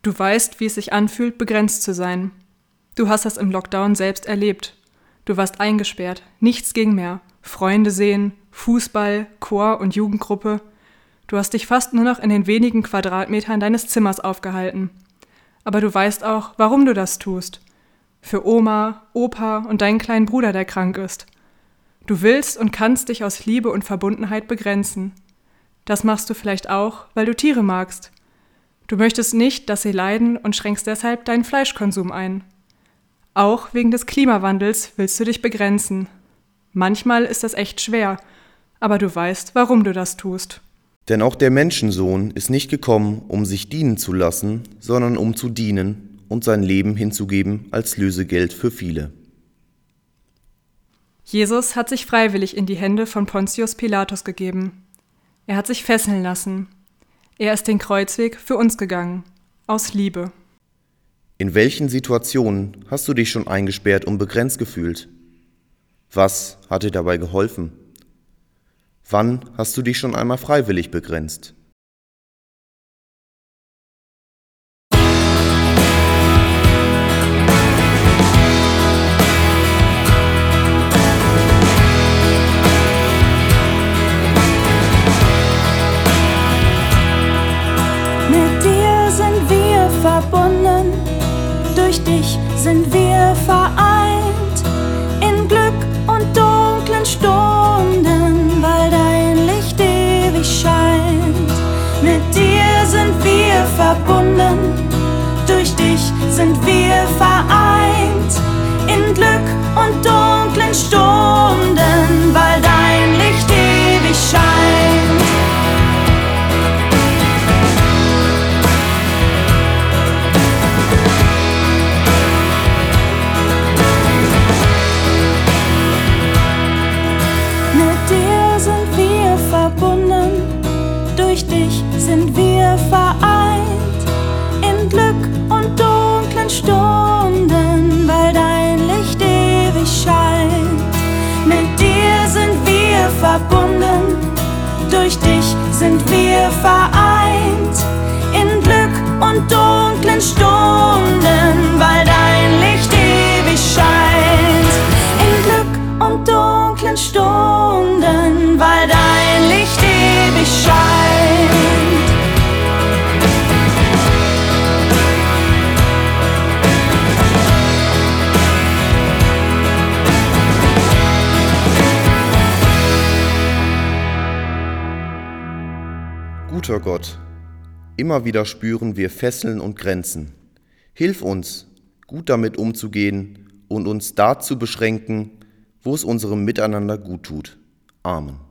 Du weißt, wie es sich anfühlt, begrenzt zu sein. Du hast das im Lockdown selbst erlebt. Du warst eingesperrt, nichts ging mehr. Freunde sehen, Fußball, Chor und Jugendgruppe. Du hast dich fast nur noch in den wenigen Quadratmetern deines Zimmers aufgehalten. Aber du weißt auch, warum du das tust. Für Oma, Opa und deinen kleinen Bruder, der krank ist. Du willst und kannst dich aus Liebe und Verbundenheit begrenzen. Das machst du vielleicht auch, weil du Tiere magst. Du möchtest nicht, dass sie leiden und schränkst deshalb deinen Fleischkonsum ein. Auch wegen des Klimawandels willst du dich begrenzen. Manchmal ist das echt schwer, aber du weißt, warum du das tust. Denn auch der Menschensohn ist nicht gekommen, um sich dienen zu lassen, sondern um zu dienen und sein Leben hinzugeben als Lösegeld für viele. Jesus hat sich freiwillig in die Hände von Pontius Pilatus gegeben. Er hat sich fesseln lassen. Er ist den Kreuzweg für uns gegangen, aus Liebe. In welchen Situationen hast du dich schon eingesperrt und begrenzt gefühlt? Was hat dir dabei geholfen? Wann hast du dich schon einmal freiwillig begrenzt? Mit dir sind wir verbunden, durch dich sind wir vereint, in Glück und dunklen Stunden, weil dein Licht ewig scheint. Mit dir sind wir verbunden, durch dich sind wir vereint, in Glück und dunklen Stunden, weil dein Licht ewig scheint. Durch dich sind wir vereint, in Glück und dunklen Stunden, weil dein Licht ewig scheint. Mit dir sind wir verbunden, durch dich sind wir vereint, in Glück und dunklen Stunden, weil dein Licht ewig scheint. In Glück und dunklen Stunden, weil dein Licht ewig scheint. Guter Gott, immer wieder spüren wir Fesseln und Grenzen. Hilf uns, gut damit umzugehen und uns da zu beschränken, wo es unserem Miteinander gut tut. Amen.